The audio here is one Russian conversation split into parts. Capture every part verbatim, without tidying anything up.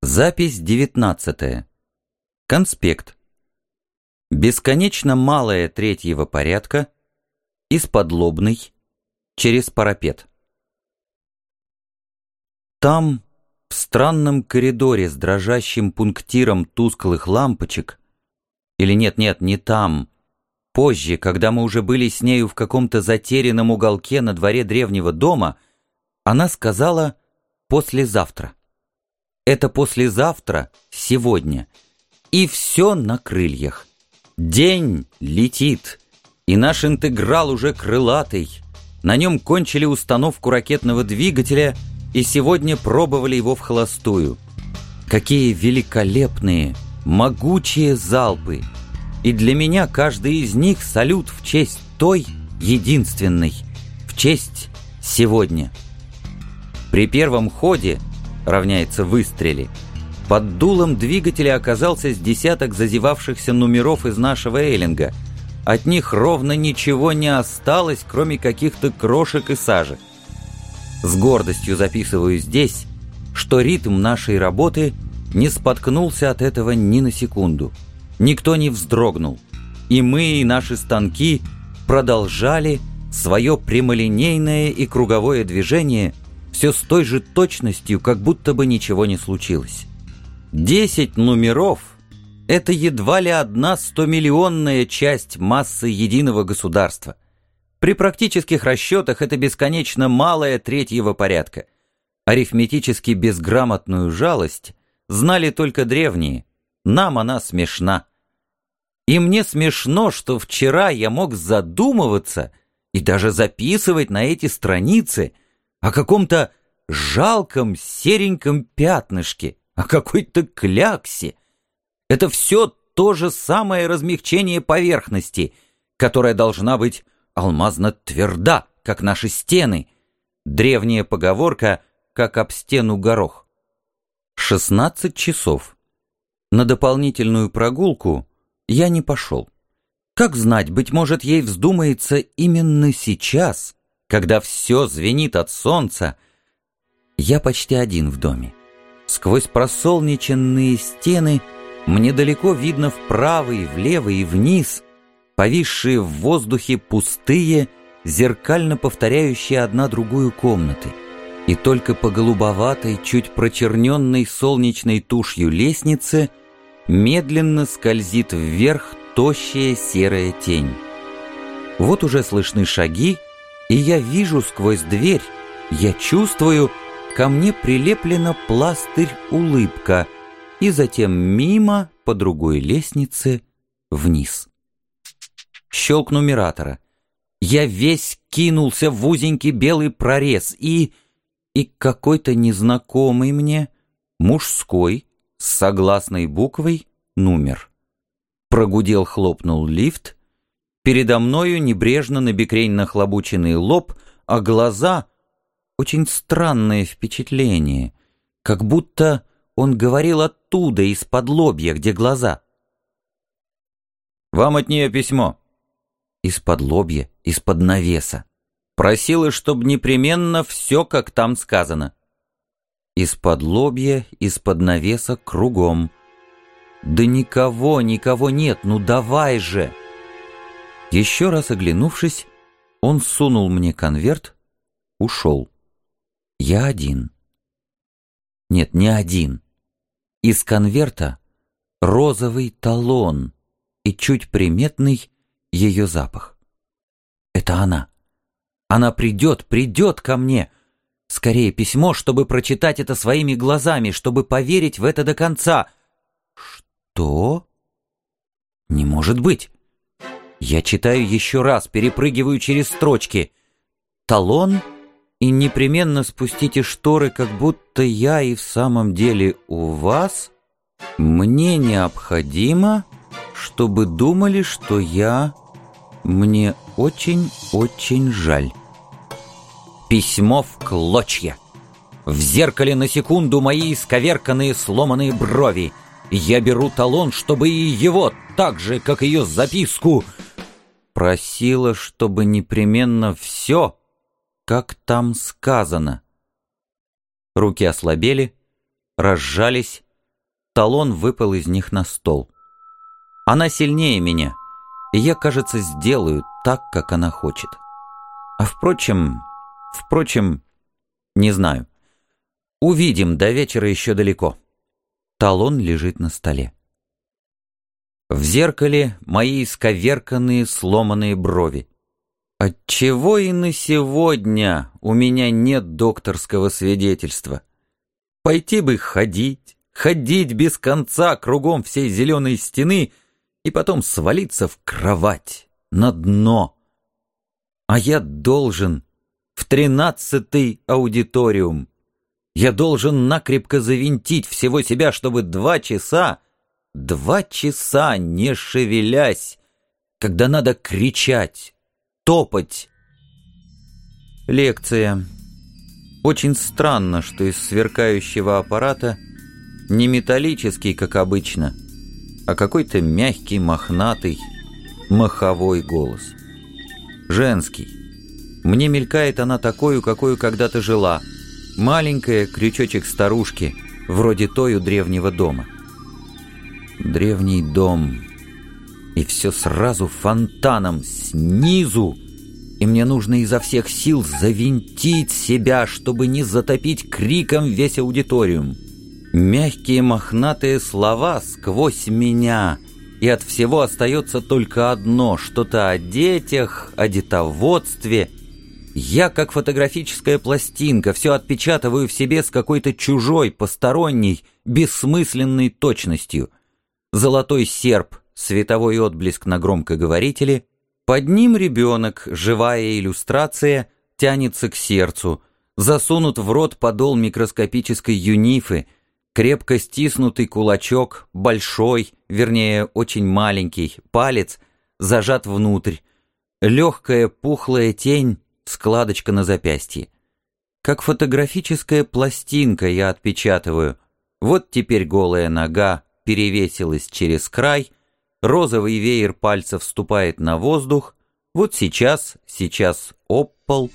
Запись девятнадцатая. Конспект. Бесконечно малая третьего порядка, исподлобный, через парапет. Там, в странном коридоре с дрожащим пунктиром тусклых лампочек, или нет-нет, не там, позже, когда мы уже были с нею в каком-то затерянном уголке на дворе древнего дома, она сказала «послезавтра». Это послезавтра, сегодня. И все на крыльях. День летит, и наш интеграл уже крылатый. На нем кончили установку ракетного двигателя и сегодня пробовали его в холостую. Какие великолепные, могучие залпы! И для меня каждый из них салют в честь той, единственной, в честь сегодня. При первом ходе, равняется выстреле, под дулом двигателя оказался с десяток зазевавшихся номеров из нашего эллинга. От них ровно ничего не осталось, кроме каких-то крошек и сажи. С гордостью записываю здесь, что ритм нашей работы не споткнулся от этого ни на секунду. Никто не вздрогнул. И мы, и наши станки продолжали свое прямолинейное и круговое движение все с той же точностью, как будто бы ничего не случилось. Десять номеров — это едва ли одна стомиллионная часть массы единого государства. При практических расчетах это бесконечно малая третьего порядка. Арифметически безграмотную жалость знали только древние. Нам она смешна. И мне смешно, что вчера я мог задумываться и даже записывать на эти страницы о каком-то жалком сереньком пятнышке, о какой-то кляксе. Это все то же самое размягчение поверхности, которая должна быть алмазно тверда, как наши стены. Древняя поговорка «как об стену горох». шестнадцать часов. На дополнительную прогулку я не пошел. Как знать, быть может, ей вздумается именно сейчас, когда все звенит от солнца. Я почти один в доме. Сквозь просолнеченные стены мне далеко видно вправо и влево и вниз повисшие в воздухе пустые, зеркально повторяющие одна другую комнаты. И только по голубоватой, чуть прочерненной солнечной тушью лестнице медленно скользит вверх тощая серая тень. Вот уже слышны шаги, и я вижу сквозь дверь, я чувствую, ко мне прилеплена пластырь-улыбка, и затем мимо, по другой лестнице, вниз. Щелк нумератора. Я весь кинулся в узенький белый прорез, и... и какой-то незнакомый мне, мужской, с согласной буквой, номер. Прогудел, хлопнул лифт. Передо мною небрежно набекрень нахлобученный лоб, а глаза — очень странное впечатление, как будто он говорил оттуда, из-под лобья, где глаза. «Вам от нее письмо». Из-под лобья, из-под навеса. Просила, чтоб непременно все, как там сказано. Из-под лобья, из-под навеса, кругом. «Да никого, никого нет, ну давай же!» Еще раз оглянувшись, он сунул мне конверт, ушел. Я один. Нет, не один. Из конверта розовый талон и чуть приметный ее запах. Это она. Она придет, придет ко мне. Скорее письмо, чтобы прочитать это своими глазами, чтобы поверить в это до конца. Что? Не может быть. Я читаю еще раз, перепрыгиваю через строчки. Талон, и непременно спустите шторы, как будто я и в самом деле у вас. Мне необходимо, чтобы думали, что я... Мне очень-очень жаль. Письмо в клочья. В зеркале на секунду мои исковерканные сломанные брови. Я беру талон, чтобы и его, так же, как ее записку... Просила, чтобы непременно все, как там сказано. Руки ослабели, разжались, талон выпал из них на стол. Она сильнее меня, и я, кажется, сделаю так, как она хочет. А впрочем, впрочем, не знаю. Увидим, до вечера еще далеко. Талон лежит на столе. В зеркале мои исковерканные сломанные брови. Отчего и на сегодня у меня нет докторского свидетельства? Пойти бы ходить, ходить без конца кругом всей зеленой стены и потом свалиться в кровать, на дно. А я должен в тринадцатый аудиториум. Я должен накрепко завинтить всего себя, чтобы два часа, два часа не шевелясь, когда надо кричать, топать. Лекция. Очень странно, что из сверкающего аппарата не металлический, как обычно, а какой-то мягкий, мохнатый, маховой голос. Женский. Мне мелькает она такою, какую когда-то жила. Маленькая, крючочек старушки, вроде той у древнего дома. Древний дом. И все сразу фонтаном, снизу. И мне нужно изо всех сил завинтить себя, чтобы не затопить криком весь аудиториум. Мягкие мохнатые слова сквозь меня. И от всего остается только одно, что-то о детях, о детоводстве. Я, как фотографическая пластинка, все отпечатываю в себе с какой-то чужой, посторонней, бессмысленной точностью. Золотой серп, световой отблеск на громкоговорителе, под ним ребенок, живая иллюстрация, тянется к сердцу, засунут в рот подол микроскопической юнифы, крепко стиснутый кулачок, большой, вернее, очень маленький, палец зажат внутрь, легкая пухлая тень, складочка на запястье. Как фотографическая пластинка я отпечатываю. Вот теперь голая нога перевесилась через край, розовый веер пальцев вступает на воздух, вот сейчас, сейчас об пол.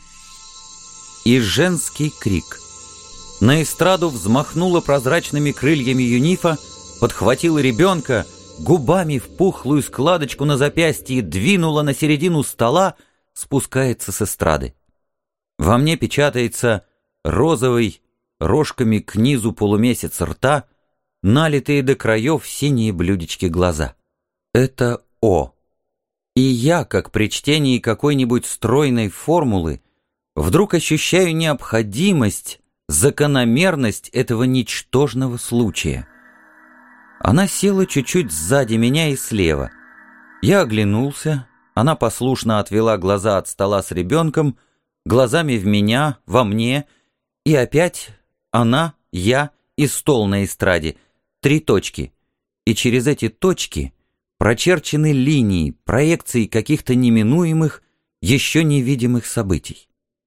И женский крик. На эстраду взмахнула прозрачными крыльями юнифа, подхватила ребенка, губами в пухлую складочку на запястье двинула на середину стола, спускается с эстрады. Во мне печатается розовый, рожками к низу полумесяц рта, налитые до краев синие блюдечки глаза. Это О. И я, как при чтении какой-нибудь стройной формулы, вдруг ощущаю необходимость, закономерность этого ничтожного случая. Она села чуть-чуть сзади меня и слева. Я оглянулся, она послушно отвела глаза от стола с ребенком, глазами в меня, во мне, и опять она, я и стол на эстраде. Три точки. И через эти точки прочерчены линии, проекции каких-то неминуемых, еще невидимых событий.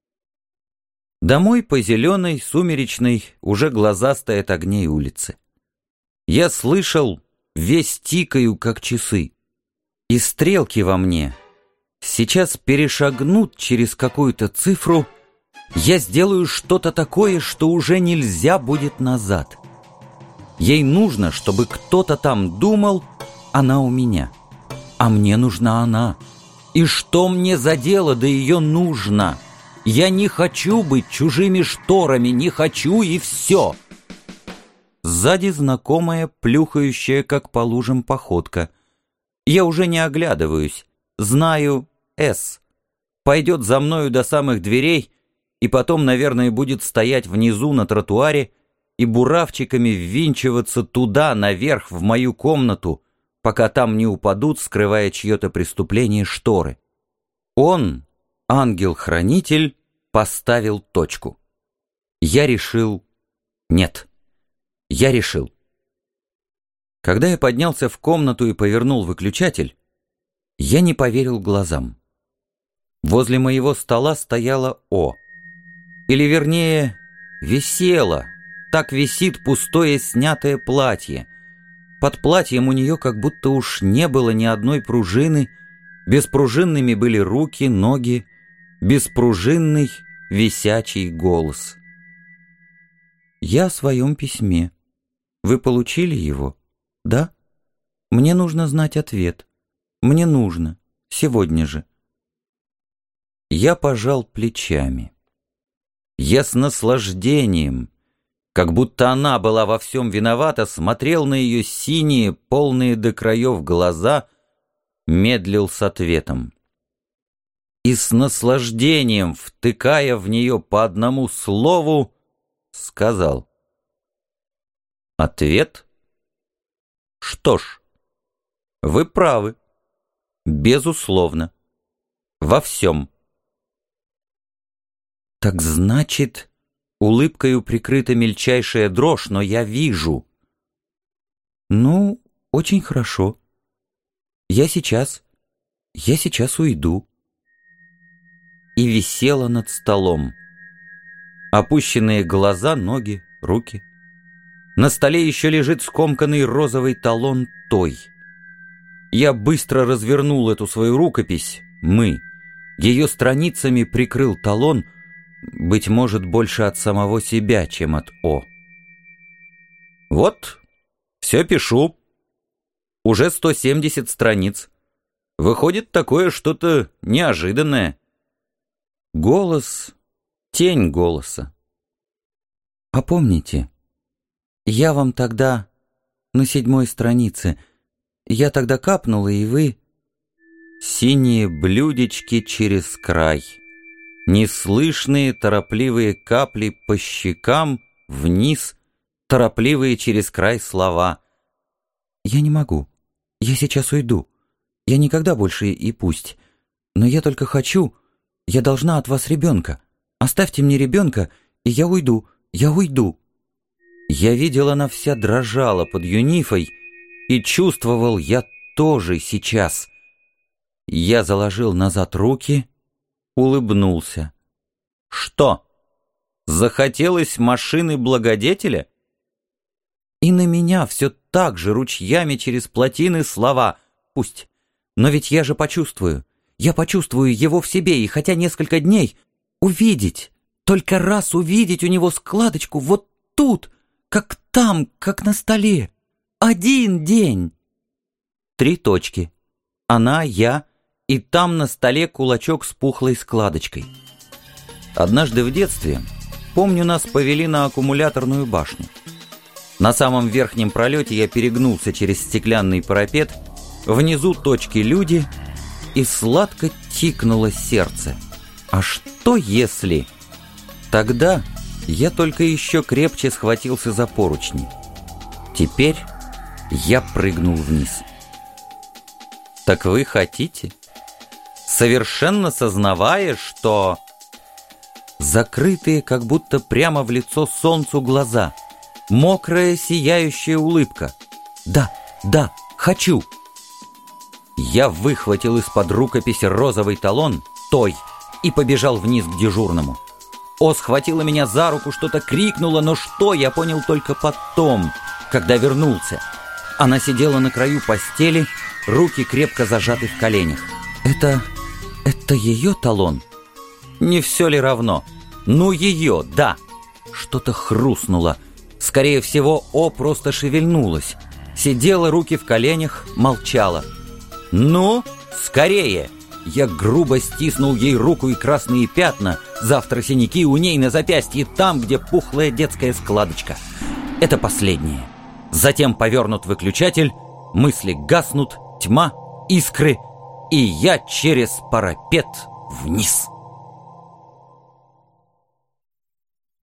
Домой по зеленой, сумеречной, уже глазастой от огней улице. Я слышал, весь тикаю, как часы. И стрелки во мне сейчас перешагнут через какую-то цифру, я сделаю что-то такое, что уже нельзя будет назад. Ей нужно, чтобы кто-то там думал, она у меня. А мне нужна она. И что мне за дело, да ее нужно? Я не хочу быть чужими шторами, не хочу и все. Сзади знакомая, плюхающая, как по лужам, походка. Я уже не оглядываюсь, знаю С. Пойдет за мною до самых дверей и потом, наверное, будет стоять внизу на тротуаре и буравчиками ввинчиваться туда, наверх, в мою комнату, пока там не упадут, скрывая чье-то преступление, шторы. Он, ангел-хранитель, поставил точку. Я решил... Нет. Я решил. Когда я поднялся в комнату и повернул выключатель, я не поверил глазам. Возле моего стола стояла О. Или, вернее, висела. Так висит пустое снятое платье. Под платьем у нее как будто уж не было ни одной пружины. Беспружинными были руки, ноги. Беспружинный, висячий голос. Я о своем письме. Вы получили его? Да? Мне нужно знать ответ. Мне нужно. Сегодня же. Я пожал плечами. Я с наслаждением, как будто она была во всем виновата, смотрел на ее синие, полные до краев глаза, медлил с ответом. И с наслаждением, втыкая в нее по одному слову, сказал. Ответ? Что ж, вы правы. Безусловно. Во всем. Так значит, улыбкою прикрыта мельчайшая дрожь, но я вижу. Ну, очень хорошо. Я сейчас, я сейчас уйду. И висела над столом. Опущенные глаза, ноги, руки. На столе еще лежит скомканный розовый талон той. Я быстро развернул эту свою рукопись, мы. Ее страницами прикрыл талон, быть может, больше от самого себя, чем от О. Вот, все пишу. Уже сто семьдесят страниц. Выходит такое что-то неожиданное. Голос, тень голоса. А помните, я вам тогда на седьмой странице, я тогда капнула, и вы... Синие блюдечки через край. Неслышные торопливые капли по щекам, вниз, торопливые через край слова. Я не могу. Я сейчас уйду. Я никогда больше и пусть. Но я только хочу... Я должна от вас ребенка. Оставьте мне ребенка, и я уйду. Я уйду. Я видел, она вся дрожала под юнифой, и чувствовал я тоже сейчас. Я заложил назад руки, улыбнулся. Что? Захотелось машины благодетеля? И на меня все так же ручьями через плотины слова. Пусть. Но ведь я же почувствую. Я почувствую его в себе, и хотя несколько дней увидеть, только раз увидеть у него складочку вот тут, как там, как на столе. Один день. Три точки. Она, я, и там на столе кулачок с пухлой складочкой. Однажды в детстве, помню, нас повели на аккумуляторную башню. На самом верхнем пролете я перегнулся через стеклянный парапет, внизу точки люди, и сладко тикнуло сердце. А что если... Тогда я только еще крепче схватился за поручни. Теперь я прыгнул вниз. Так вы хотите? Совершенно сознавая, что... Закрытые, как будто прямо в лицо солнцу глаза. Мокрая сияющая улыбка. Да, да, хочу. Я выхватил из-под рукописи розовый талон, той, и побежал вниз к дежурному. О схватила меня за руку, что-то крикнула, но что, я понял только потом, когда вернулся. Она сидела на краю постели, руки крепко зажаты в коленях. Это... это ее талон? Не все ли равно? Ну ее, да. Что-то хрустнуло. Скорее всего, О просто шевельнулась. Сидела, руки в коленях, молчала. «Ну, скорее!» Я грубо стиснул ей руку, и красные пятна, завтра синяки у ней на запястье, там, где пухлая детская складочка. Это последнее. Затем повернут выключатель, мысли гаснут, тьма, искры, и я через парапет вниз.